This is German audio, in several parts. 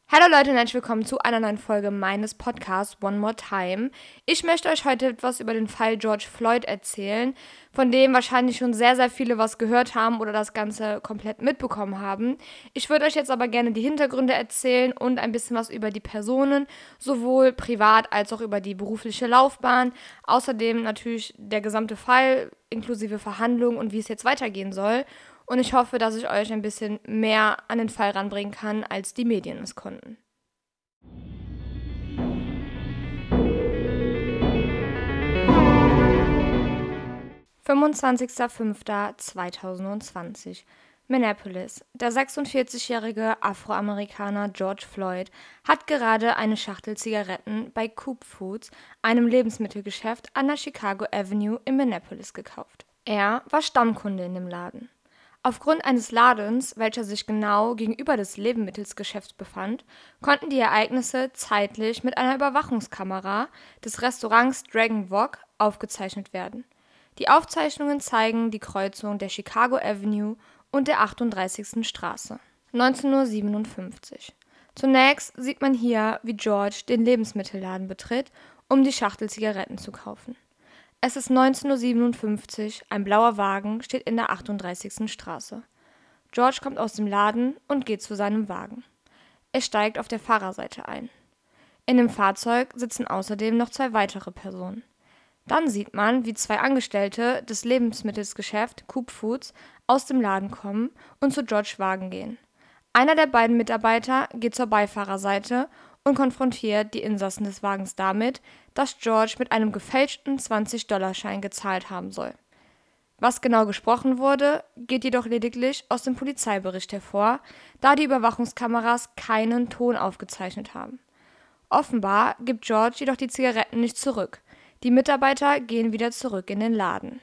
Hallo Leute und herzlich willkommen zu einer neuen Folge meines Podcasts One More Time. Ich möchte euch heute etwas über den Fall George Floyd erzählen, von dem wahrscheinlich schon sehr, sehr viele was gehört haben oder das Ganze komplett mitbekommen haben. Ich würde euch jetzt aber gerne die Hintergründe erzählen und ein bisschen was über die Personen, sowohl privat als auch über die berufliche Laufbahn. Außerdem natürlich der gesamte Fall inklusive Verhandlungen und wie es jetzt weitergehen soll. Und ich hoffe, dass ich euch ein bisschen mehr an den Fall ranbringen kann, als die Medien es konnten. (25.05.2020) Minneapolis. Der 46-jährige Afroamerikaner George Floyd hat gerade eine Schachtel Zigaretten bei Coop Foods, einem Lebensmittelgeschäft an der Chicago Avenue in Minneapolis, gekauft. Er war Stammkunde in dem Laden. Aufgrund eines Ladens, welcher sich genau gegenüber des Lebensmittelgeschäfts befand, konnten die Ereignisse zeitlich mit einer Überwachungskamera des Restaurants Dragon Wok aufgezeichnet werden. Die Aufzeichnungen zeigen die Kreuzung der Chicago Avenue und der 38. Straße. 19:57 Uhr. Zunächst sieht man hier, wie George den Lebensmittelladen betritt, um die Schachtel Zigaretten zu kaufen. Es ist 19:57 Uhr, ein blauer Wagen steht in der 38. Straße. George kommt aus dem Laden und geht zu seinem Wagen. Er steigt auf der Fahrerseite ein. In dem Fahrzeug sitzen außerdem noch 2 weitere Personen. Dann sieht man, wie 2 Angestellte des Lebensmittelgeschäfts Coop Foods aus dem Laden kommen und zu George Wagen gehen. Einer der beiden Mitarbeiter geht zur Beifahrerseite und konfrontiert die Insassen des Wagens damit, dass George mit einem gefälschten 20-Dollar-Schein gezahlt haben soll. Was genau gesprochen wurde, geht jedoch lediglich aus dem Polizeibericht hervor, da die Überwachungskameras keinen Ton aufgezeichnet haben. Offenbar gibt George jedoch die Zigaretten nicht zurück. Die Mitarbeiter gehen wieder zurück in den Laden.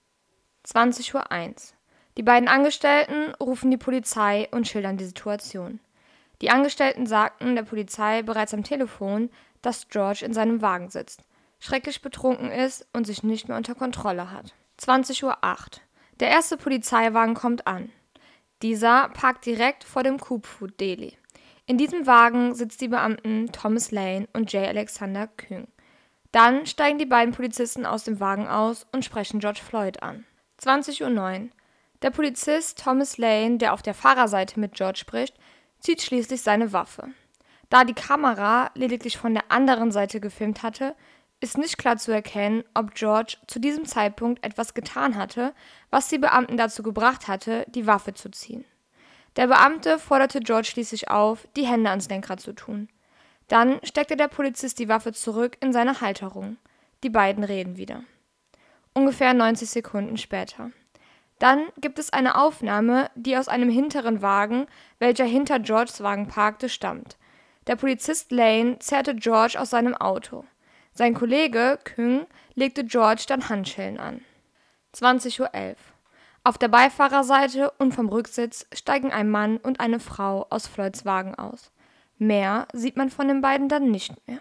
20:01 Uhr. Die beiden Angestellten rufen die Polizei und schildern die Situation. Die Angestellten sagten der Polizei bereits am Telefon, dass George in seinem Wagen sitzt, schrecklich betrunken ist und sich nicht mehr unter Kontrolle hat. 20:08 Uhr. Der erste Polizeiwagen kommt an. Dieser parkt direkt vor dem Coop Food Deli. In diesem Wagen sitzen die Beamten Thomas Lane und J. Alexander Kueng. Dann steigen die beiden Polizisten aus dem Wagen aus und sprechen George Floyd an. 20:09 Uhr. Der Polizist Thomas Lane, der auf der Fahrerseite mit George spricht, zieht schließlich seine Waffe. Da die Kamera lediglich von der anderen Seite gefilmt hatte, ist nicht klar zu erkennen, ob George zu diesem Zeitpunkt etwas getan hatte, was die Beamten dazu gebracht hatte, die Waffe zu ziehen. Der Beamte forderte George schließlich auf, die Hände ans Lenkrad zu tun. Dann steckte der Polizist die Waffe zurück in seine Halterung. Die beiden reden wieder. Ungefähr 90 Sekunden später. Dann gibt es eine Aufnahme, die aus einem hinteren Wagen, welcher hinter Georges Wagen parkte, stammt. Der Polizist Lane zerrte George aus seinem Auto. Sein Kollege Kueng legte George dann Handschellen an. 20:11 Uhr. Auf der Beifahrerseite und vom Rücksitz steigen ein Mann und eine Frau aus Floyds Wagen aus. Mehr sieht man von den beiden dann nicht mehr.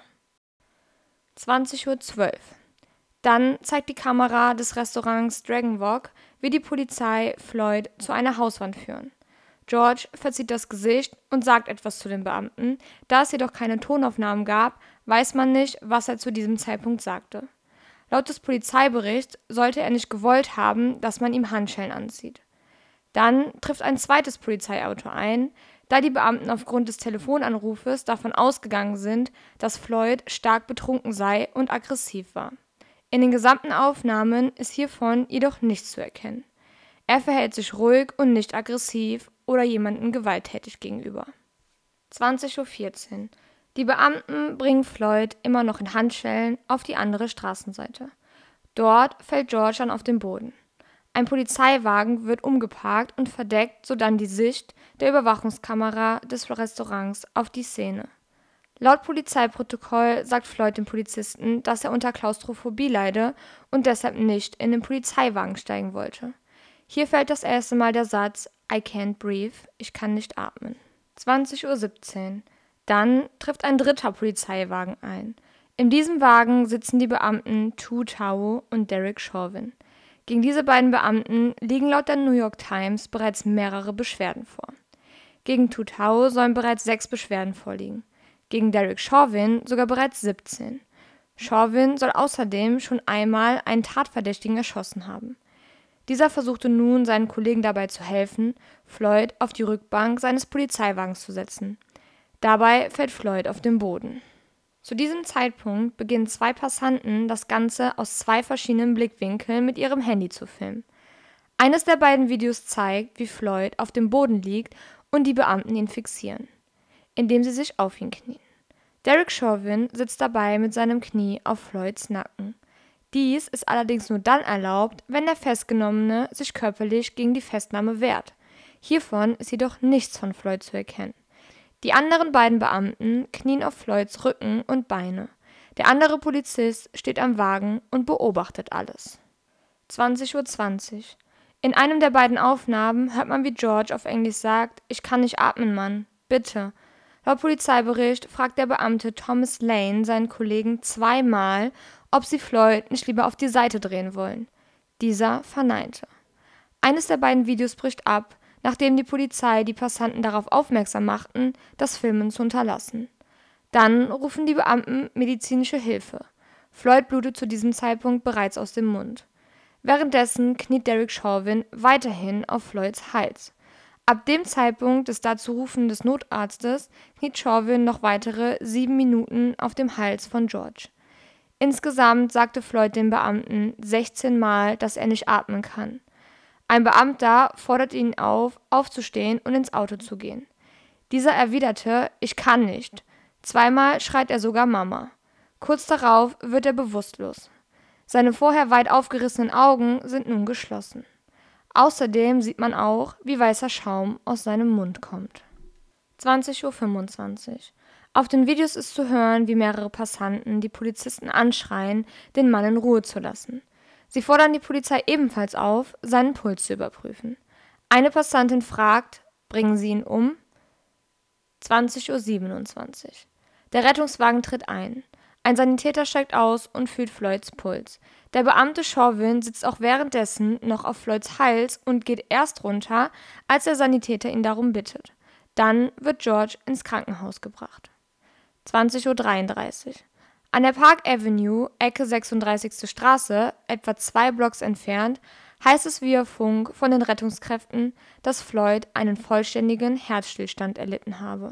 20:12 Uhr. Dann zeigt die Kamera des Restaurants Dragon Wok, wie die Polizei Floyd zu einer Hauswand führen. George verzieht das Gesicht und sagt etwas zu den Beamten. Da es jedoch keine Tonaufnahmen gab, weiß man nicht, was er zu diesem Zeitpunkt sagte. Laut des Polizeiberichts sollte er nicht gewollt haben, dass man ihm Handschellen anzieht. Dann trifft ein zweites Polizeiauto ein, da die Beamten aufgrund des Telefonanrufes davon ausgegangen sind, dass Floyd stark betrunken sei und aggressiv war. In den gesamten Aufnahmen ist hiervon jedoch nichts zu erkennen. Er verhält sich ruhig und nicht aggressiv oder jemandem gewalttätig gegenüber. 20:14 Uhr. Die Beamten bringen Floyd immer noch in Handschellen auf die andere Straßenseite. Dort fällt George dann auf den Boden. Ein Polizeiwagen wird umgeparkt und verdeckt sodann die Sicht der Überwachungskamera des Restaurants auf die Szene. Laut Polizeiprotokoll sagt Floyd dem Polizisten, dass er unter Klaustrophobie leide und deshalb nicht in den Polizeiwagen steigen wollte. Hier fällt das erste Mal der Satz "I can't breathe", ich kann nicht atmen. 20:17 Uhr. Dann trifft ein dritter Polizeiwagen ein. In diesem Wagen sitzen die Beamten Tu Tao und Derek Chauvin. Gegen diese beiden Beamten liegen laut der New York Times bereits mehrere Beschwerden vor. Gegen Tutau sollen bereits 6 Beschwerden vorliegen, gegen Derek Chauvin sogar bereits 17. Chauvin soll außerdem schon einmal einen Tatverdächtigen erschossen haben. Dieser versuchte nun, seinen Kollegen dabei zu helfen, Floyd auf die Rückbank seines Polizeiwagens zu setzen. Dabei fällt Floyd auf den Boden. Zu diesem Zeitpunkt beginnen 2 Passanten, das Ganze aus 2 verschiedenen Blickwinkeln mit ihrem Handy zu filmen. Eines der beiden Videos zeigt, wie Floyd auf dem Boden liegt und die Beamten ihn fixieren, indem sie sich auf ihn knien. Derek Chauvin sitzt dabei mit seinem Knie auf Floyds Nacken. Dies ist allerdings nur dann erlaubt, wenn der Festgenommene sich körperlich gegen die Festnahme wehrt. Hiervon ist jedoch nichts von Floyd zu erkennen. Die anderen beiden Beamten knien auf Floyds Rücken und Beine. Der andere Polizist steht am Wagen und beobachtet alles. 20:20 Uhr. In einem der beiden Aufnahmen hört man, wie George auf Englisch sagt: „Ich kann nicht atmen, Mann. Bitte." Laut Polizeibericht fragt der Beamte Thomas Lane seinen Kollegen 2-mal, ob sie Floyd nicht lieber auf die Seite drehen wollen. Dieser verneinte. Eines der beiden Videos bricht ab, nachdem die Polizei die Passanten darauf aufmerksam machten, das Filmen zu unterlassen. Dann rufen die Beamten medizinische Hilfe. Floyd blutet zu diesem Zeitpunkt bereits aus dem Mund. Währenddessen kniet Derek Chauvin weiterhin auf Floyds Hals. Ab dem Zeitpunkt des Dazurufen des Notarztes kniet Chauvin noch weitere 7 Minuten auf dem Hals von George. Insgesamt sagte Floyd den Beamten 16 Mal, dass er nicht atmen kann. Ein Beamter fordert ihn auf, aufzustehen und ins Auto zu gehen. Dieser erwiderte: „Ich kann nicht." 2-mal schreit er sogar Mama. Kurz darauf wird er bewusstlos. Seine vorher weit aufgerissenen Augen sind nun geschlossen. Außerdem sieht man auch, wie weißer Schaum aus seinem Mund kommt. 20:25 Uhr. Auf den Videos ist zu hören, wie mehrere Passanten die Polizisten anschreien, den Mann in Ruhe zu lassen. Sie fordern die Polizei ebenfalls auf, seinen Puls zu überprüfen. Eine Passantin fragt: „Bringen Sie ihn um?" 20:27 Uhr. Der Rettungswagen tritt ein. Ein Sanitäter steigt aus und fühlt Floyds Puls. Der Beamte Chauvin sitzt auch währenddessen noch auf Floyds Hals und geht erst runter, als der Sanitäter ihn darum bittet. Dann wird George ins Krankenhaus gebracht. 20:33 Uhr. An der Park Avenue, Ecke 36. Straße, etwa 2 Blocks entfernt, heißt es via Funk von den Rettungskräften, dass Floyd einen vollständigen Herzstillstand erlitten habe.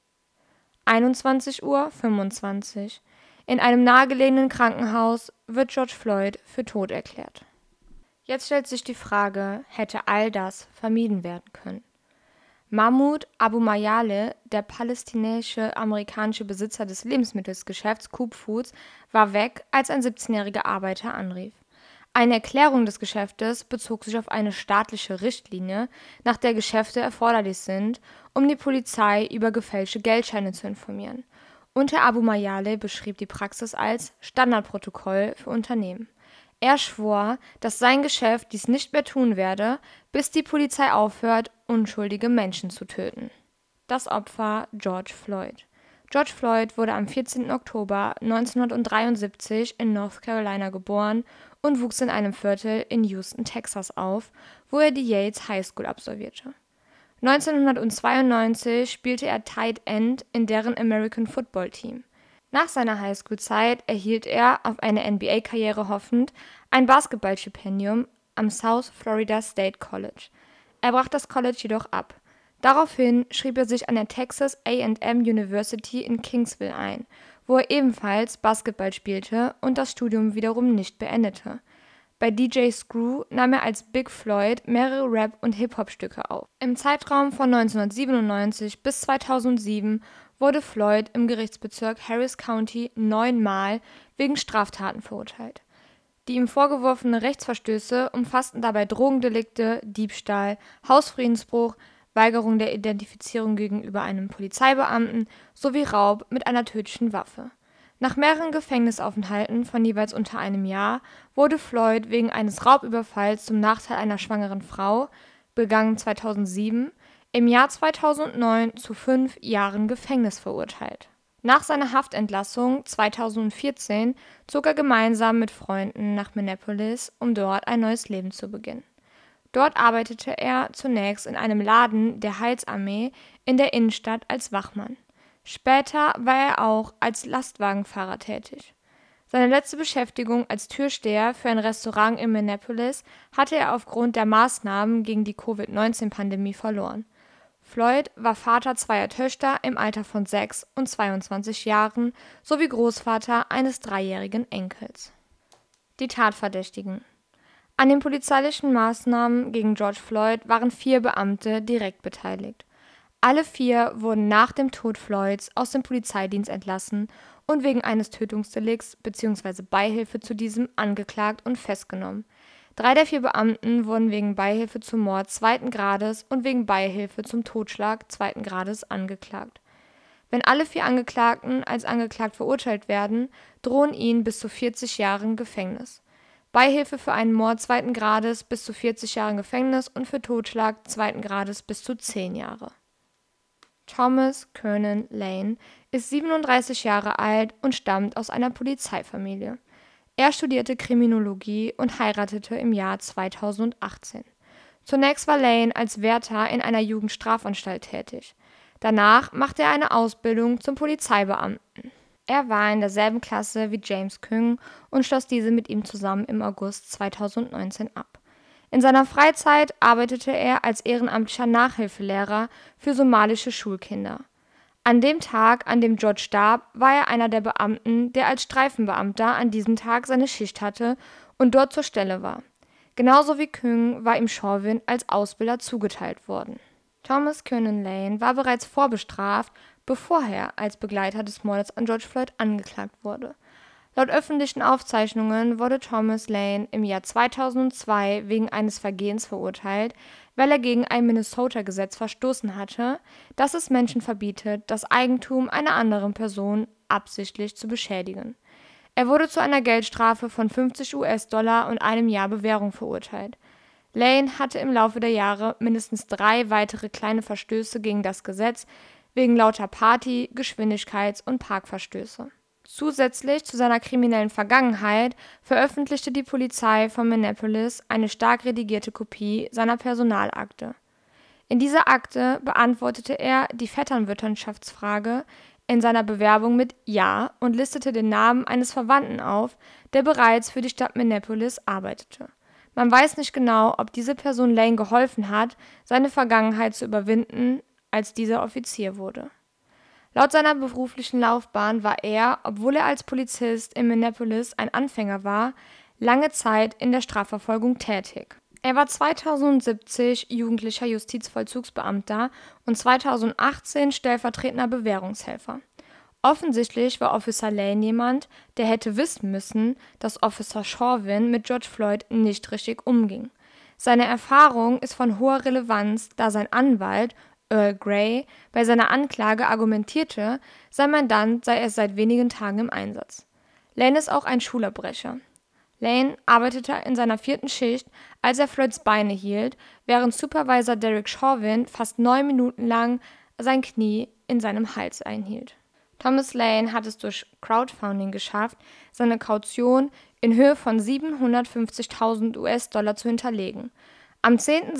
21:25 Uhr. In einem nahegelegenen Krankenhaus wird George Floyd für tot erklärt. Jetzt stellt sich die Frage, hätte all das vermieden werden können? Mahmoud Abu Mayaleh, der palästinensische-amerikanische Besitzer des Lebensmittelgeschäfts Coop Foods, war weg, als ein 17-jähriger Arbeiter anrief. Eine Erklärung des Geschäftes bezog sich auf eine staatliche Richtlinie, nach der Geschäfte erforderlich sind, um die Polizei über gefälschte Geldscheine zu informieren. Und Herr Abu Mayaleh beschrieb die Praxis als Standardprotokoll für Unternehmen. Er schwor, dass sein Geschäft dies nicht mehr tun werde, bis die Polizei aufhört, unschuldige Menschen zu töten. Das Opfer: George Floyd. George Floyd wurde am 14. Oktober 1973 in North Carolina geboren und wuchs in einem Viertel in Houston, Texas auf, wo er die Yates High School absolvierte. 1992 spielte er Tight End in deren American Football Team. Nach seiner Highschool-Zeit erhielt er, auf eine NBA-Karriere hoffend, ein Basketballstipendium am South Florida State College. Er brach das College jedoch ab. Daraufhin schrieb er sich an der Texas A&M University in Kingsville ein, wo er ebenfalls Basketball spielte und das Studium wiederum nicht beendete. Bei DJ Screw nahm er als Big Floyd mehrere Rap- und Hip-Hop-Stücke auf. Im Zeitraum von 1997 bis 2007 wurde Floyd im Gerichtsbezirk Harris County 9-mal wegen Straftaten verurteilt. Die ihm vorgeworfenen Rechtsverstöße umfassten dabei Drogendelikte, Diebstahl, Hausfriedensbruch, Weigerung der Identifizierung gegenüber einem Polizeibeamten sowie Raub mit einer tödlichen Waffe. Nach mehreren Gefängnisaufenthalten von jeweils unter einem Jahr wurde Floyd wegen eines Raubüberfalls zum Nachteil einer schwangeren Frau, begangen 2007, im Jahr 2009 zu 5 Jahren Gefängnis verurteilt. Nach seiner Haftentlassung 2014 zog er gemeinsam mit Freunden nach Minneapolis, um dort ein neues Leben zu beginnen. Dort arbeitete er zunächst in einem Laden der Heilsarmee in der Innenstadt als Wachmann. Später war er auch als Lastwagenfahrer tätig. Seine letzte Beschäftigung als Türsteher für ein Restaurant in Minneapolis hatte er aufgrund der Maßnahmen gegen die Covid-19-Pandemie verloren. Floyd war Vater zweier Töchter im Alter von 6 und 22 Jahren sowie Großvater eines 3-jährigen Enkels. Die Tatverdächtigen. An den polizeilichen Maßnahmen gegen George Floyd waren 4 Beamte direkt beteiligt. Alle 4 wurden nach dem Tod Floyds aus dem Polizeidienst entlassen und wegen eines Tötungsdelikts bzw. Beihilfe zu diesem angeklagt und festgenommen. 3 der 4 Beamten wurden wegen Beihilfe zum Mord 2. Grades und wegen Beihilfe zum Totschlag 2. Grades angeklagt. Wenn alle 4 Angeklagten als angeklagt verurteilt werden, drohen ihnen bis zu 40 Jahren Gefängnis. Beihilfe für einen Mord 2. Grades bis zu 40 Jahren Gefängnis und für Totschlag 2. Grades bis zu 10 Jahre. Thomas Kernan Lane ist 37 Jahre alt und stammt aus einer Polizeifamilie. Er studierte Kriminologie und heiratete im Jahr 2018. Zunächst war Lane als Wärter in einer Jugendstrafanstalt tätig. Danach machte er eine Ausbildung zum Polizeibeamten. Er war in derselben Klasse wie James Kyung und schloss diese mit ihm zusammen im August 2019 ab. In seiner Freizeit arbeitete er als ehrenamtlicher Nachhilfelehrer für somalische Schulkinder. An dem Tag, an dem George starb, war er einer der Beamten, der als Streifenbeamter an diesem Tag seine Schicht hatte und dort zur Stelle war. Genauso wie Kyung war ihm Chauvin als Ausbilder zugeteilt worden. Thomas Kernan Lane war bereits vorbestraft, bevor er als Begleiter des Mordes an George Floyd angeklagt wurde. Laut öffentlichen Aufzeichnungen wurde Thomas Lane im Jahr 2002 wegen eines Vergehens verurteilt, weil er gegen ein Minnesota-Gesetz verstoßen hatte, das es Menschen verbietet, das Eigentum einer anderen Person absichtlich zu beschädigen. Er wurde zu einer Geldstrafe von $50 und einem Jahr Bewährung verurteilt. Lane hatte im Laufe der Jahre mindestens 3 weitere kleine Verstöße gegen das Gesetz wegen lauter Party-, Geschwindigkeits- und Parkverstöße. Zusätzlich zu seiner kriminellen Vergangenheit veröffentlichte die Polizei von Minneapolis eine stark redigierte Kopie seiner Personalakte. In dieser Akte beantwortete er die Vetternwirtschaftsfrage in seiner Bewerbung mit Ja und listete den Namen eines Verwandten auf, der bereits für die Stadt Minneapolis arbeitete. Man weiß nicht genau, ob diese Person Lane geholfen hat, seine Vergangenheit zu überwinden, als dieser Offizier wurde. Laut seiner beruflichen Laufbahn war er, obwohl er als Polizist in Minneapolis ein Anfänger war, lange Zeit in der Strafverfolgung tätig. Er war 2070 jugendlicher Justizvollzugsbeamter und 2018 stellvertretender Bewährungshelfer. Offensichtlich war Officer Lane jemand, der hätte wissen müssen, dass Officer Chauvin mit George Floyd nicht richtig umging. Seine Erfahrung ist von hoher Relevanz, da sein Anwalt Earl Grey bei seiner Anklage argumentierte, sein Mandant sei erst seit wenigen Tagen im Einsatz. Lane ist auch ein Schulabbrecher. Lane arbeitete in seiner 4. Schicht, als er Floyds Beine hielt, während Supervisor Derek Chauvin fast 9 Minuten lang sein Knie in seinem Hals einhielt. Thomas Lane hat es durch Crowdfunding geschafft, seine Kaution in Höhe von $750.000 zu hinterlegen. Am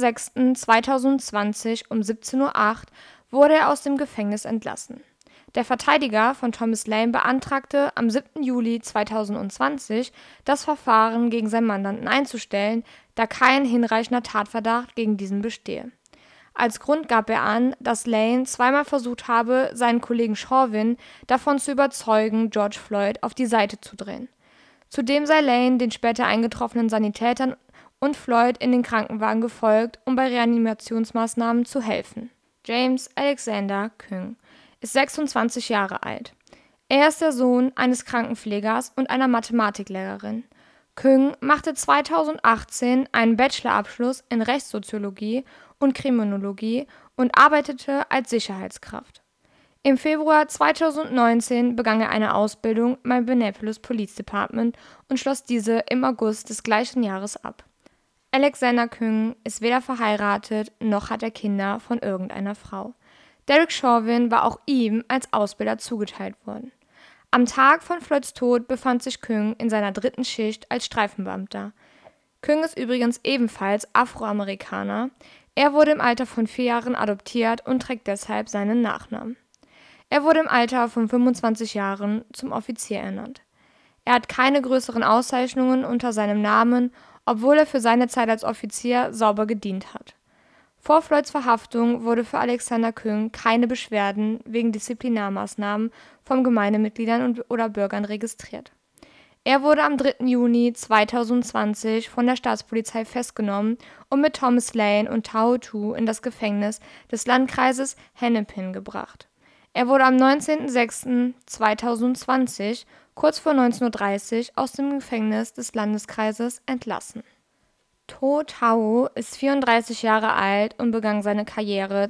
10.06.2020 um 17:08 Uhr wurde er aus dem Gefängnis entlassen. Der Verteidiger von Thomas Lane beantragte am 7. Juli 2020, das Verfahren gegen seinen Mandanten einzustellen, da kein hinreichender Tatverdacht gegen diesen bestehe. Als Grund gab er an, dass Lane zweimal versucht habe, seinen Kollegen Chauvin davon zu überzeugen, George Floyd auf die Seite zu drehen. Zudem sei Lane den später eingetroffenen Sanitätern und Floyd in den Krankenwagen gefolgt, um bei Reanimationsmaßnahmen zu helfen. James Alexander Kyung ist 26 Jahre alt. Er ist der Sohn eines Krankenpflegers und einer Mathematiklehrerin. Kyung machte 2018 einen Bachelorabschluss in Rechtssoziologie und Kriminologie und arbeitete als Sicherheitskraft. Im Februar 2019 begann er eine Ausbildung beim Minneapolis Police Department und schloss diese im August des gleichen Jahres ab. Alexander Kyung ist weder verheiratet, noch hat er Kinder von irgendeiner Frau. Derek Chauvin war auch ihm als Ausbilder zugeteilt worden. Am Tag von Floyds Tod befand sich Kyung in seiner 3. Schicht als Streifenbeamter. Küng ist übrigens ebenfalls Afroamerikaner. Er wurde im Alter von 4 Jahren adoptiert und trägt deshalb seinen Nachnamen. Er wurde im Alter von 25 Jahren zum Offizier ernannt. Er hat keine größeren Auszeichnungen unter seinem Namen, obwohl er für seine Zeit als Offizier sauber gedient hat. Vor Floyds Verhaftung wurde für Alexander Küng keine Beschwerden wegen Disziplinarmaßnahmen von Gemeindemitgliedern oder Bürgern registriert. Er wurde am 3. Juni 2020 von der Staatspolizei festgenommen und mit Thomas Lane und Tao Tu in das Gefängnis des Landkreises Hennepin gebracht. Er wurde am 19.06.2020 kurz vor 19:30 Uhr aus dem Gefängnis des Landkreises entlassen. To Tao ist 34 Jahre alt und begann seine Karriere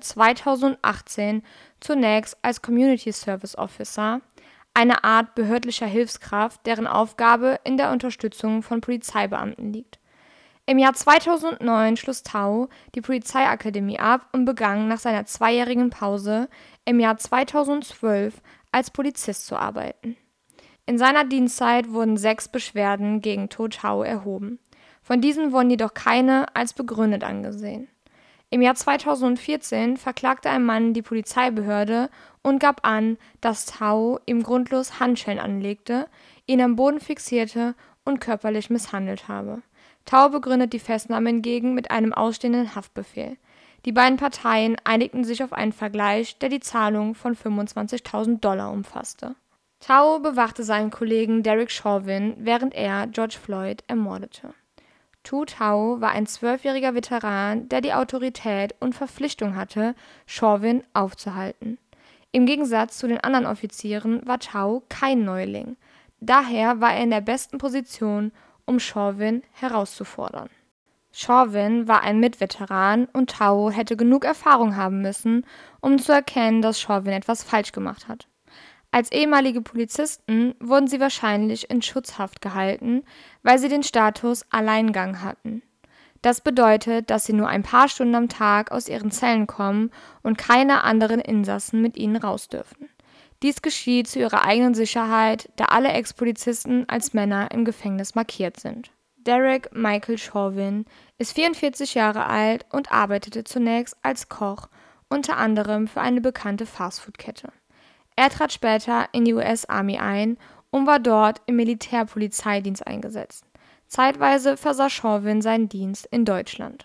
2018 zunächst als Community Service Officer, eine Art behördlicher Hilfskraft, deren Aufgabe in der Unterstützung von Polizeibeamten liegt. Im Jahr 2009 schloss Tao die Polizeiakademie ab und begann nach seiner zweijährigen Pause im Jahr 2012 als Polizist zu arbeiten. In seiner Dienstzeit wurden 6 Beschwerden gegen To Tao erhoben. Von diesen wurden jedoch keine als begründet angesehen. Im Jahr 2014 verklagte ein Mann die Polizeibehörde und gab an, dass Tao ihm grundlos Handschellen anlegte, ihn am Boden fixierte und körperlich misshandelt habe. Tao begründet die Festnahme hingegen mit einem ausstehenden Haftbefehl. Die beiden Parteien einigten sich auf einen Vergleich, der die Zahlung von $25.000 umfasste. Tao bewachte seinen Kollegen Derek Chauvin, während er George Floyd ermordete. To Tao war ein 12-jähriger Veteran, der die Autorität und Verpflichtung hatte, Chauvin aufzuhalten. Im Gegensatz zu den anderen Offizieren war Tao kein Neuling. Daher war er in der besten Position, um Chauvin herauszufordern. Chauvin war ein Mitveteran und Tao hätte genug Erfahrung haben müssen, um zu erkennen, dass Chauvin etwas falsch gemacht hat. Als ehemalige Polizisten wurden sie wahrscheinlich in Schutzhaft gehalten, weil sie den Status Alleingang hatten. Das bedeutet, dass sie nur ein paar Stunden am Tag aus ihren Zellen kommen und keine anderen Insassen mit ihnen raus dürfen. Dies geschieht zu ihrer eigenen Sicherheit, da alle Ex-Polizisten als Männer im Gefängnis markiert sind. Derek Michael Chauvin ist 44 Jahre alt und arbeitete zunächst als Koch, unter anderem für eine bekannte Fastfood-Kette. Er trat später in die US Army ein und war dort im Militärpolizeidienst eingesetzt. Zeitweise versah Chauvin seinen Dienst in Deutschland.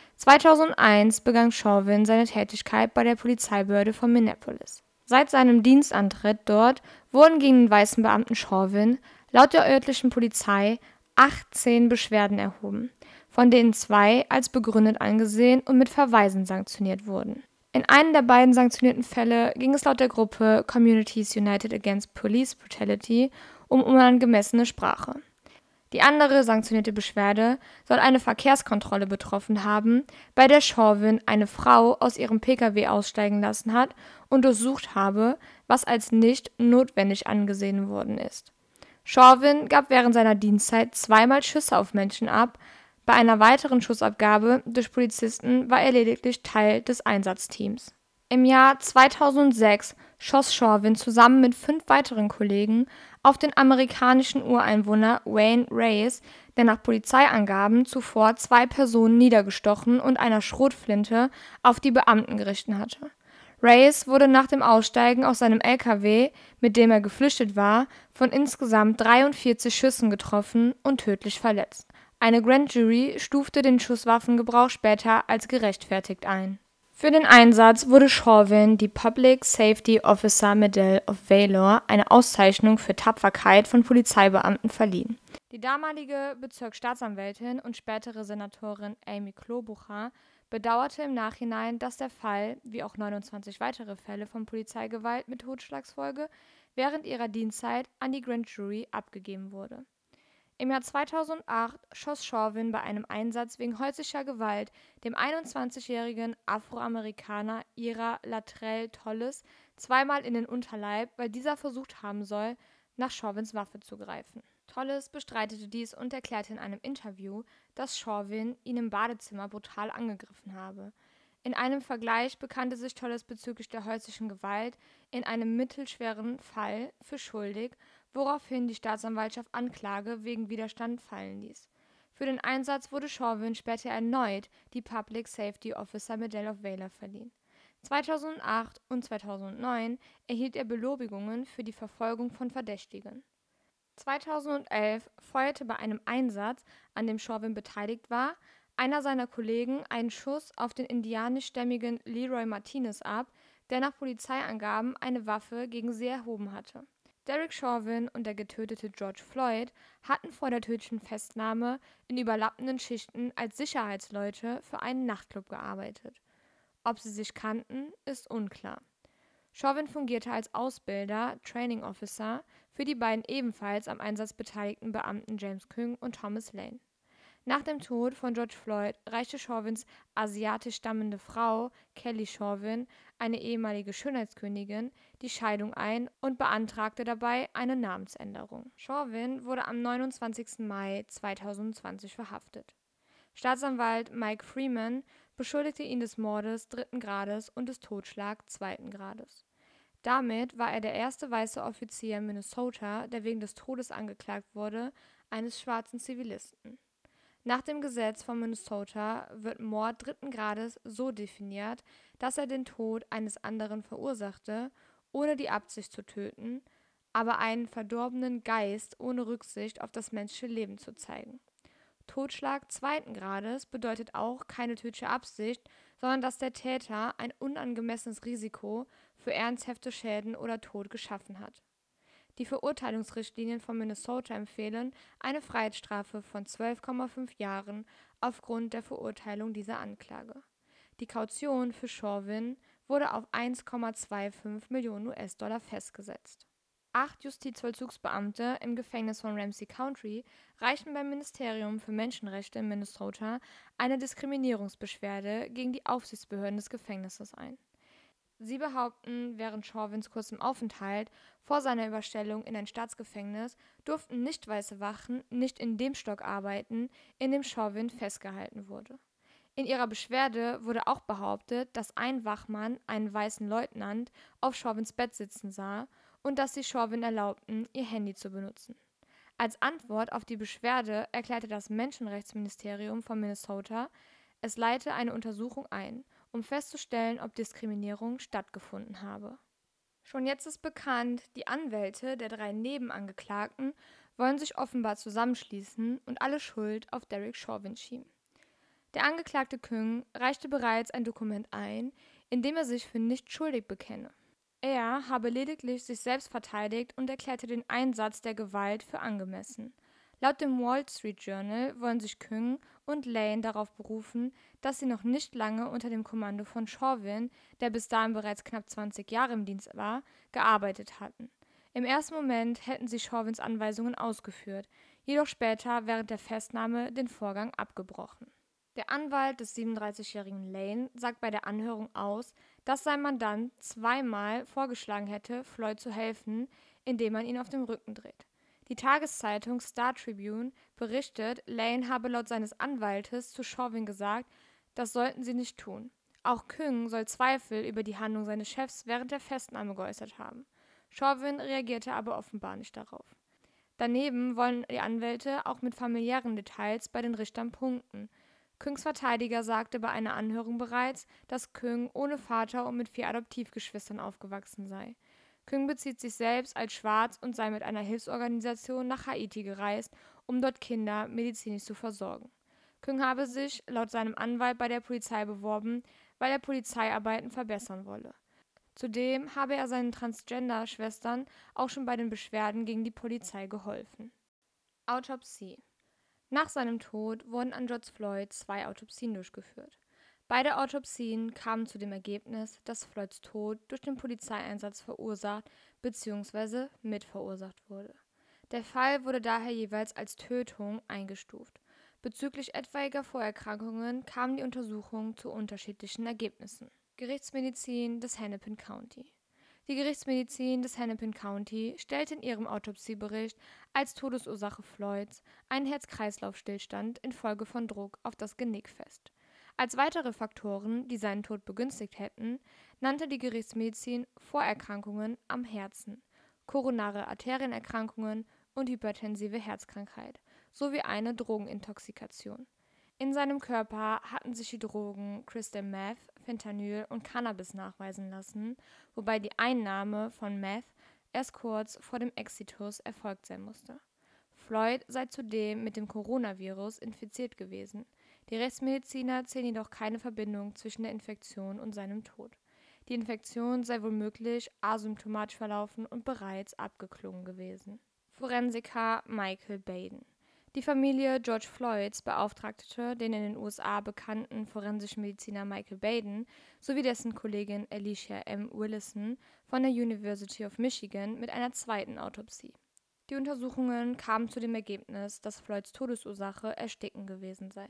2001 begann Chauvin seine Tätigkeit bei der Polizeibehörde von Minneapolis. Seit seinem Dienstantritt dort wurden gegen den weißen Beamten Chauvin laut der örtlichen Polizei 18 Beschwerden erhoben, von denen 2 als begründet angesehen und mit Verweisen sanktioniert wurden. In einem der beiden sanktionierten Fälle ging es laut der Gruppe Communities United Against Police Brutality um unangemessene Sprache. Die andere sanktionierte Beschwerde soll eine Verkehrskontrolle betroffen haben, bei der Chauvin eine Frau aus ihrem Pkw aussteigen lassen hat und durchsucht habe, was als nicht notwendig angesehen worden ist. Chauvin gab während seiner Dienstzeit 2-mal Schüsse auf Menschen ab. Bei einer weiteren Schussabgabe durch Polizisten war er lediglich Teil des Einsatzteams. Im Jahr 2006 schoss Chauvin zusammen mit 5 weiteren Kollegen auf den amerikanischen Ureinwohner Wayne Reyes, der nach Polizeiangaben zuvor 2 Personen niedergestochen und einer Schrotflinte auf die Beamten gerichtet hatte. Reyes wurde nach dem Aussteigen aus seinem LKW, mit dem er geflüchtet war, von insgesamt 43 Schüssen getroffen und tödlich verletzt. Eine Grand Jury stufte den Schusswaffengebrauch später als gerechtfertigt ein. Für den Einsatz wurde Chauvin die Public Safety Officer Medal of Valor, eine Auszeichnung für Tapferkeit von Polizeibeamten, verliehen. Die damalige Bezirksstaatsanwältin und spätere Senatorin Amy Klobuchar bedauerte im Nachhinein, dass der Fall, wie auch 29 weitere Fälle von Polizeigewalt mit Totschlagsfolge, während ihrer Dienstzeit an die Grand Jury abgegeben wurde. Im Jahr 2008 schoss Chauvin bei einem Einsatz wegen häuslicher Gewalt dem 21-jährigen Afroamerikaner Ira Latrell Tolles 2-mal in den Unterleib, weil dieser versucht haben soll, nach Chauvins Waffe zu greifen. Tolles bestreitete dies und erklärte in einem Interview, dass Chauvin ihn im Badezimmer brutal angegriffen habe. In einem Vergleich bekannte sich Tolles bezüglich der häuslichen Gewalt in einem mittelschweren Fall für schuldig, woraufhin die Staatsanwaltschaft Anklage wegen Widerstand fallen ließ. Für den Einsatz wurde Chauvin später erneut die Public Safety Officer Medal of Valor verliehen. 2008 und 2009 erhielt er Belobigungen für die Verfolgung von Verdächtigen. 2011 feuerte bei einem Einsatz, an dem Chauvin beteiligt war, einer seiner Kollegen einen Schuss auf den indianischstämmigen Leroy Martinez ab, der nach Polizeiangaben eine Waffe gegen sie erhoben hatte. Derek Chauvin und der getötete George Floyd hatten vor der tödlichen Festnahme in überlappenden Schichten als Sicherheitsleute für einen Nachtclub gearbeitet. Ob sie sich kannten, ist unklar. Chauvin fungierte als Ausbilder (Training Officer) für die beiden ebenfalls am Einsatz beteiligten Beamten James Kyung und Thomas Lane. Nach dem Tod von George Floyd reichte Chauvins asiatisch stammende Frau Kelly Chauvin, eine ehemalige Schönheitskönigin, die Scheidung ein und beantragte dabei eine Namensänderung. Chauvin wurde am 29. Mai 2020 verhaftet. Staatsanwalt Mike Freeman beschuldigte ihn des Mordes 3. Grades und des Totschlags 2. Grades. Damit war er der erste weiße Offizier in Minnesota, der wegen des Todes angeklagt wurde, eines schwarzen Zivilisten. Nach dem Gesetz von Minnesota wird Mord 3. Grades so definiert, dass er den Tod eines anderen verursachte, ohne die Absicht zu töten, aber einen verdorbenen Geist ohne Rücksicht auf das menschliche Leben zu zeigen. Totschlag 2. Grades bedeutet auch keine tödliche Absicht, sondern dass der Täter ein unangemessenes Risiko für ernsthafte Schäden oder Tod geschaffen hat. Die Verurteilungsrichtlinien von Minnesota empfehlen eine Freiheitsstrafe von 12,5 Jahren aufgrund der Verurteilung dieser Anklage. Die Kaution für Chauvin wurde auf 1,25 Millionen US-Dollar festgesetzt. 8 Justizvollzugsbeamte im Gefängnis von Ramsey County reichten beim Ministerium für Menschenrechte in Minnesota eine Diskriminierungsbeschwerde gegen die Aufsichtsbehörden des Gefängnisses ein. Sie behaupten, während Chauvins kurzem Aufenthalt vor seiner Überstellung in ein Staatsgefängnis durften nicht weiße Wachen nicht in dem Stock arbeiten, in dem Chauvin festgehalten wurde. In ihrer Beschwerde wurde auch behauptet, dass ein Wachmann einen weißen Leutnant auf Chauvins Bett sitzen sah und dass sie Chauvin erlaubten, ihr Handy zu benutzen. Als Antwort auf die Beschwerde erklärte das Menschenrechtsministerium von Minnesota, es leite eine Untersuchung ein, um festzustellen, ob Diskriminierung stattgefunden habe. Schon jetzt ist bekannt, die Anwälte der 3 Nebenangeklagten wollen sich offenbar zusammenschließen und alle Schuld auf Derek Chauvin schieben. Der Angeklagte Kyung reichte bereits ein Dokument ein, in dem er sich für nicht schuldig bekenne. Er habe lediglich sich selbst verteidigt und erklärte den Einsatz der Gewalt für angemessen. Laut dem Wall Street Journal wollen sich Kyung und Lane darauf berufen, dass sie noch nicht lange unter dem Kommando von Chauvin, der bis dahin bereits knapp 20 Jahre im Dienst war, gearbeitet hatten. Im ersten Moment hätten sie Chauvins Anweisungen ausgeführt, jedoch später während der Festnahme den Vorgang abgebrochen. Der Anwalt des 37-jährigen Lane sagt bei der Anhörung aus, dass sein Mandant zweimal vorgeschlagen hätte, Floyd zu helfen, indem man ihn auf dem Rücken dreht. Die Tageszeitung Star Tribune berichtet, Lane habe laut seines Anwaltes zu Chauvin gesagt, das sollten sie nicht tun. Auch Kyung soll Zweifel über die Handlung seines Chefs während der Festnahme geäußert haben. Chauvin reagierte aber offenbar nicht darauf. Daneben wollen die Anwälte auch mit familiären Details bei den Richtern punkten. Küngs Verteidiger sagte bei einer Anhörung bereits, dass Kyung ohne Vater und mit 4 Adoptivgeschwistern aufgewachsen sei. Kyung bezieht sich selbst als schwarz und sei mit einer Hilfsorganisation nach Haiti gereist, um dort Kinder medizinisch zu versorgen. Kyung habe sich laut seinem Anwalt bei der Polizei beworben, weil er Polizeiarbeiten verbessern wolle. Zudem habe er seinen Transgender-Schwestern auch schon bei den Beschwerden gegen die Polizei geholfen. Autopsie. Nach seinem Tod wurden an George Floyd 2 Autopsien durchgeführt. Beide Autopsien kamen zu dem Ergebnis, dass Floyds Tod durch den Polizeieinsatz verursacht bzw. mitverursacht wurde. Der Fall wurde daher jeweils als Tötung eingestuft. Bezüglich etwaiger Vorerkrankungen kamen die Untersuchungen zu unterschiedlichen Ergebnissen. Gerichtsmedizin des Hennepin County. Die Gerichtsmedizin des Hennepin County stellte in ihrem Autopsiebericht als Todesursache Floyds einen Herz-Kreislauf-Stillstand infolge von Druck auf das Genick fest. Als weitere Faktoren, die seinen Tod begünstigt hätten, nannte die Gerichtsmedizin Vorerkrankungen am Herzen, koronare Arterienerkrankungen und hypertensive Herzkrankheit sowie eine Drogenintoxikation. In seinem Körper hatten sich die Drogen Crystal Meth, Fentanyl und Cannabis nachweisen lassen, wobei die Einnahme von Meth erst kurz vor dem Exitus erfolgt sein musste. Floyd sei zudem mit dem Coronavirus infiziert gewesen. Die Rechtsmediziner sehen jedoch keine Verbindung zwischen der Infektion und seinem Tod. Die Infektion sei womöglich asymptomatisch verlaufen und bereits abgeklungen gewesen. Forensiker Michael Baden. Die Familie George Floyds beauftragte den in den USA bekannten forensischen Mediziner Michael Baden sowie dessen Kollegin Alicia M. Willison von der University of Michigan mit einer zweiten Autopsie. Die Untersuchungen kamen zu dem Ergebnis, dass Floyds Todesursache Ersticken gewesen sei.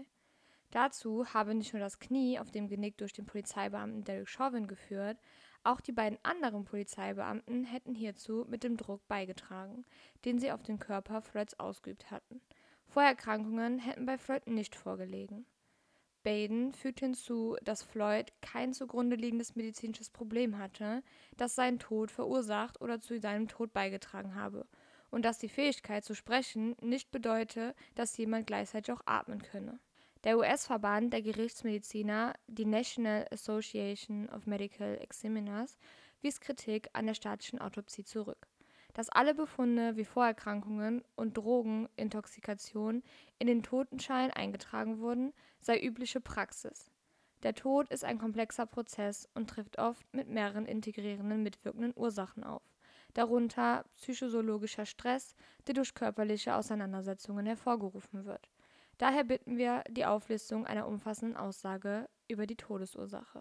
Dazu habe nicht nur das Knie auf dem Genick durch den Polizeibeamten Derek Chauvin geführt, auch die beiden anderen Polizeibeamten hätten hierzu mit dem Druck beigetragen, den sie auf den Körper Floyds ausgeübt hatten. Vorerkrankungen hätten bei Floyd nicht vorgelegen. Baden fügt hinzu, dass Floyd kein zugrunde liegendes medizinisches Problem hatte, das seinen Tod verursacht oder zu seinem Tod beigetragen habe, und dass die Fähigkeit zu sprechen nicht bedeute, dass jemand gleichzeitig auch atmen könne. Der US-Verband der Gerichtsmediziner, die National Association of Medical Examiners, wies Kritik an der statischen Autopsie zurück. Dass alle Befunde wie Vorerkrankungen und Drogenintoxikation in den Totenschein eingetragen wurden, sei übliche Praxis. Der Tod ist ein komplexer Prozess und trifft oft mit mehreren integrierenden mitwirkenden Ursachen auf, darunter psychosoziologischer Stress, der durch körperliche Auseinandersetzungen hervorgerufen wird. Daher bitten wir die Auflistung einer umfassenden Aussage über die Todesursache.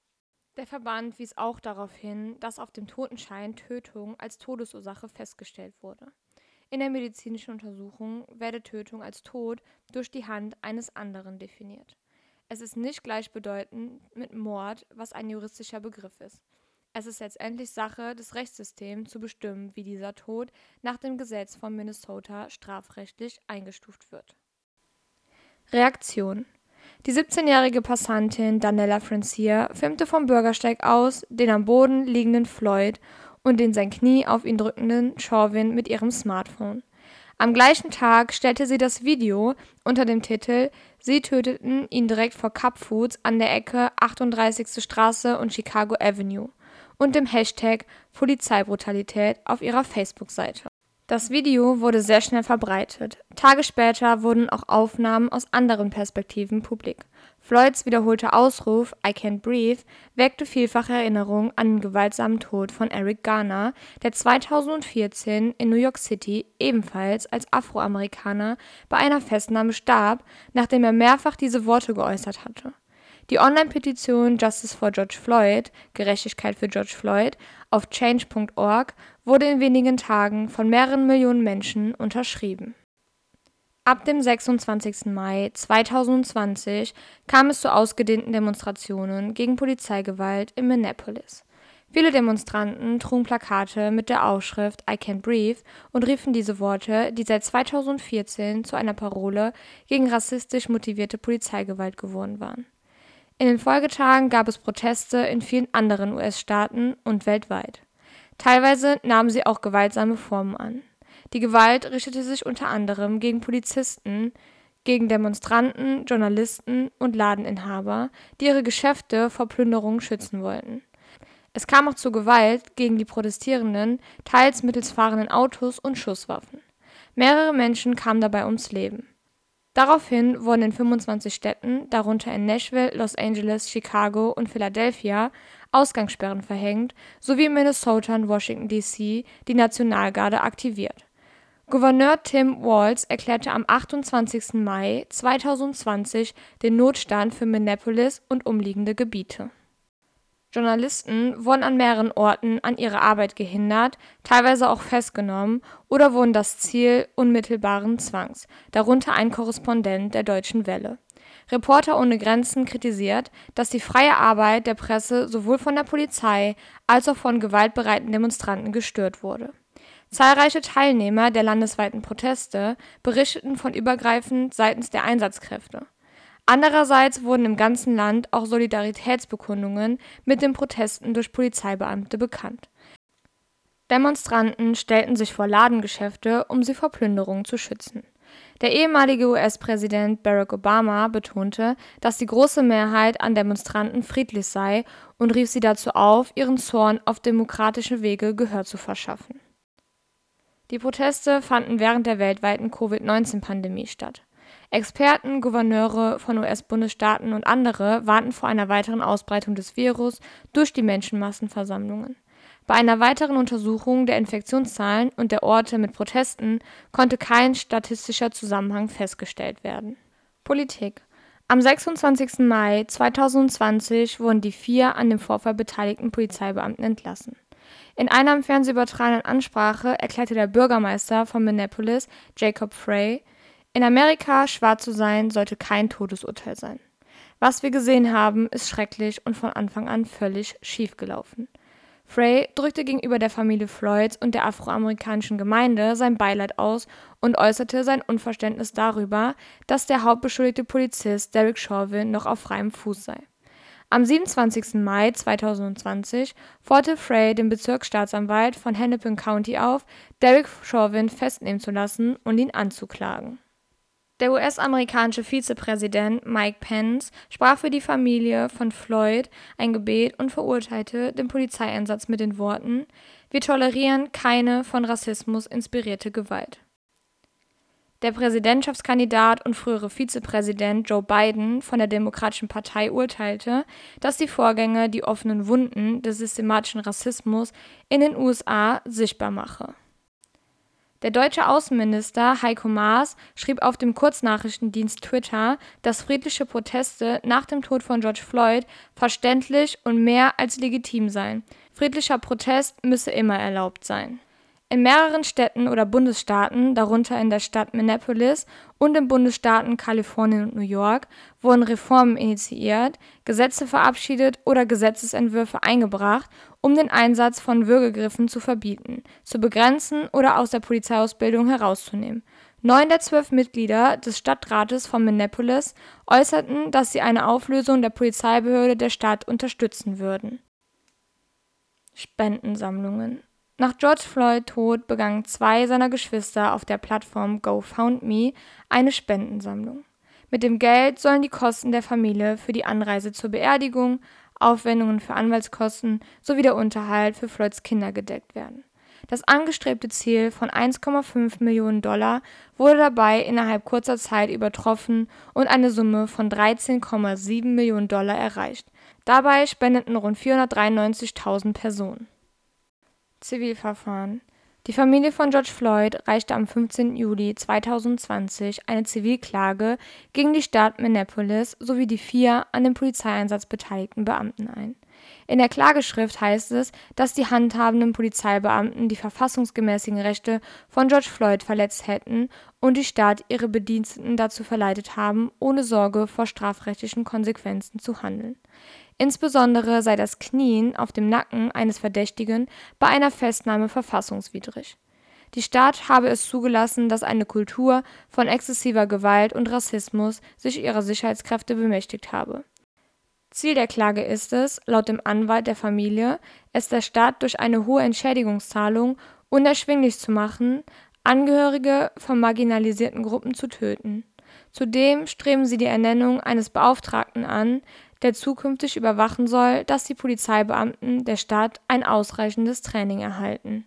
Der Verband wies auch darauf hin, dass auf dem Totenschein Tötung als Todesursache festgestellt wurde. In der medizinischen Untersuchung werde Tötung als Tod durch die Hand eines anderen definiert. Es ist nicht gleichbedeutend mit Mord, was ein juristischer Begriff ist. Es ist letztendlich Sache des Rechtssystems zu bestimmen, wie dieser Tod nach dem Gesetz von Minnesota strafrechtlich eingestuft wird. Reaktion: Die 17-jährige Passantin Danella Francier filmte vom Bürgersteig aus den am Boden liegenden Floyd und den sein Knie auf ihn drückenden Chauvin mit ihrem Smartphone. Am gleichen Tag stellte sie das Video unter dem Titel „Sie töteten ihn direkt vor Cup Foods an der Ecke 38. Straße und Chicago Avenue" und dem Hashtag Polizeibrutalität auf ihrer Facebook-Seite. Das Video wurde sehr schnell verbreitet. Tage später wurden auch Aufnahmen aus anderen Perspektiven publik. Floyds wiederholter Ausruf „I can't breathe" weckte vielfach Erinnerungen an den gewaltsamen Tod von Eric Garner, der 2014 in New York City ebenfalls als Afroamerikaner bei einer Festnahme starb, nachdem er mehrfach diese Worte geäußert hatte. Die Online-Petition Justice for George Floyd (Gerechtigkeit für George Floyd) auf change.org wurde in wenigen Tagen von mehreren Millionen Menschen unterschrieben. Ab dem 26. Mai 2020 kam es zu ausgedehnten Demonstrationen gegen Polizeigewalt in Minneapolis. Viele Demonstranten trugen Plakate mit der Aufschrift „I can't breathe" und riefen diese Worte, die seit 2014 zu einer Parole gegen rassistisch motivierte Polizeigewalt geworden waren. In den Folgetagen gab es Proteste in vielen anderen US-Staaten und weltweit. Teilweise nahmen sie auch gewaltsame Formen an. Die Gewalt richtete sich unter anderem gegen Polizisten, gegen Demonstranten, Journalisten und Ladeninhaber, die ihre Geschäfte vor Plünderungen schützen wollten. Es kam auch zu Gewalt gegen die Protestierenden, teils mittels fahrenden Autos und Schusswaffen. Mehrere Menschen kamen dabei ums Leben. Daraufhin wurden in 25 Städten, darunter in Nashville, Los Angeles, Chicago und Philadelphia, Ausgangssperren verhängt, sowie in Minnesota und Washington D.C. die Nationalgarde aktiviert. Gouverneur Tim Walz erklärte am 28. Mai 2020 den Notstand für Minneapolis und umliegende Gebiete. Journalisten wurden an mehreren Orten an ihrer Arbeit gehindert, teilweise auch festgenommen oder wurden das Ziel unmittelbaren Zwangs, darunter ein Korrespondent der Deutschen Welle. Reporter ohne Grenzen kritisiert, dass die freie Arbeit der Presse sowohl von der Polizei als auch von gewaltbereiten Demonstranten gestört wurde. Zahlreiche Teilnehmer der landesweiten Proteste berichteten von Übergriffen seitens der Einsatzkräfte. Andererseits wurden im ganzen Land auch Solidaritätsbekundungen mit den Protesten durch Polizeibeamte bekannt. Demonstranten stellten sich vor Ladengeschäfte, um sie vor Plünderungen zu schützen. Der ehemalige US-Präsident Barack Obama betonte, dass die große Mehrheit an Demonstranten friedlich sei und rief sie dazu auf, ihren Zorn auf demokratische Wege Gehör zu verschaffen. Die Proteste fanden während der weltweiten Covid-19-Pandemie statt. Experten, Gouverneure von US-Bundesstaaten und andere warnten vor einer weiteren Ausbreitung des Virus durch die Menschenmassenversammlungen. Bei einer weiteren Untersuchung der Infektionszahlen und der Orte mit Protesten konnte kein statistischer Zusammenhang festgestellt werden. Politik. Am 26. Mai 2020 wurden die 4 an dem Vorfall beteiligten Polizeibeamten entlassen. In einer im Fernsehen übertragenen Ansprache erklärte der Bürgermeister von Minneapolis, Jacob Frey, in Amerika schwarz zu sein sollte kein Todesurteil sein. Was wir gesehen haben, ist schrecklich und von Anfang an völlig schiefgelaufen. Frey drückte gegenüber der Familie Floyds und der afroamerikanischen Gemeinde sein Beileid aus und äußerte sein Unverständnis darüber, dass der hauptbeschuldigte Polizist Derek Chauvin noch auf freiem Fuß sei. Am 27. Mai 2020 forderte Frey den Bezirksstaatsanwalt von Hennepin County auf, Derek Chauvin festnehmen zu lassen und ihn anzuklagen. Der US-amerikanische Vizepräsident Mike Pence sprach für die Familie von Floyd ein Gebet und verurteilte den Polizeieinsatz mit den Worten: „Wir tolerieren keine von Rassismus inspirierte Gewalt." Der Präsidentschaftskandidat und frühere Vizepräsident Joe Biden von der Demokratischen Partei urteilte, dass die Vorgänge die offenen Wunden des systematischen Rassismus in den USA sichtbar mache. Der deutsche Außenminister Heiko Maas schrieb auf dem Kurznachrichtendienst Twitter, dass friedliche Proteste nach dem Tod von George Floyd verständlich und mehr als legitim seien. Friedlicher Protest müsse immer erlaubt sein. In mehreren Städten oder Bundesstaaten, darunter in der Stadt Minneapolis und in Bundesstaaten Kalifornien und New York, wurden Reformen initiiert, Gesetze verabschiedet oder Gesetzesentwürfe eingebracht, um den Einsatz von Würgegriffen zu verbieten, zu begrenzen oder aus der Polizeiausbildung herauszunehmen. 9 der 12 Mitglieder des Stadtrates von Minneapolis äußerten, dass sie eine Auflösung der Polizeibehörde der Stadt unterstützen würden. Spendensammlungen. Nach George Floyds Tod begannen 2 seiner Geschwister auf der Plattform GoFundMe eine Spendensammlung. Mit dem Geld sollen die Kosten der Familie für die Anreise zur Beerdigung, Aufwendungen für Anwaltskosten sowie der Unterhalt für Floyds Kinder gedeckt werden. Das angestrebte Ziel von $1,5 Millionen wurde dabei innerhalb kurzer Zeit übertroffen und eine Summe von $13,7 Millionen erreicht. Dabei spendeten rund 493.000 Personen. Zivilverfahren. Die Familie von George Floyd reichte am 15. Juli 2020 eine Zivilklage gegen die Stadt Minneapolis sowie die 4 an dem Polizeieinsatz beteiligten Beamten ein. In der Klageschrift heißt es, dass die handhabenden Polizeibeamten die verfassungsgemäßen Rechte von George Floyd verletzt hätten und die Stadt ihre Bediensteten dazu verleitet haben, ohne Sorge vor strafrechtlichen Konsequenzen zu handeln. Insbesondere sei das Knien auf dem Nacken eines Verdächtigen bei einer Festnahme verfassungswidrig. Die Stadt habe es zugelassen, dass eine Kultur von exzessiver Gewalt und Rassismus sich ihrer Sicherheitskräfte bemächtigt habe. Ziel der Klage ist es, laut dem Anwalt der Familie, es der Stadt durch eine hohe Entschädigungszahlung unerschwinglich zu machen, Angehörige von marginalisierten Gruppen zu töten. Zudem streben sie die Ernennung eines Beauftragten an, der zukünftig überwachen soll, dass die Polizeibeamten der Stadt ein ausreichendes Training erhalten.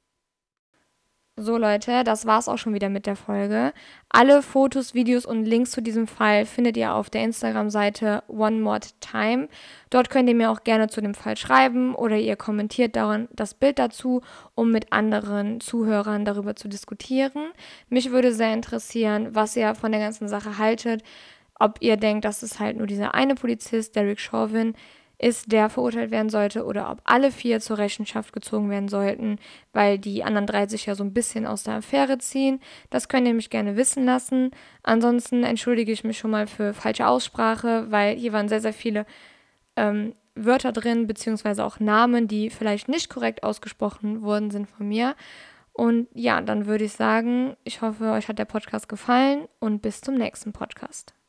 So Leute, das war's auch schon wieder mit der Folge. Alle Fotos, Videos und Links zu diesem Fall findet ihr auf der Instagram-Seite OneMoreTime. Dort könnt ihr mir auch gerne zu dem Fall schreiben oder ihr kommentiert daran das Bild dazu, um mit anderen Zuhörern darüber zu diskutieren. Mich würde sehr interessieren, was ihr von der ganzen Sache haltet. Ob ihr denkt, dass es halt nur dieser eine Polizist, Derek Chauvin, ist, der verurteilt werden sollte, oder ob alle 4 zur Rechenschaft gezogen werden sollten, weil die anderen 3 sich ja so ein bisschen aus der Affäre ziehen. Das könnt ihr mich gerne wissen lassen. Ansonsten entschuldige ich mich schon mal für falsche Aussprache, weil hier waren sehr, sehr viele Wörter drin, beziehungsweise auch Namen, die vielleicht nicht korrekt ausgesprochen worden sind von mir. Und ja, dann würde ich sagen, ich hoffe, euch hat der Podcast gefallen und bis zum nächsten Podcast.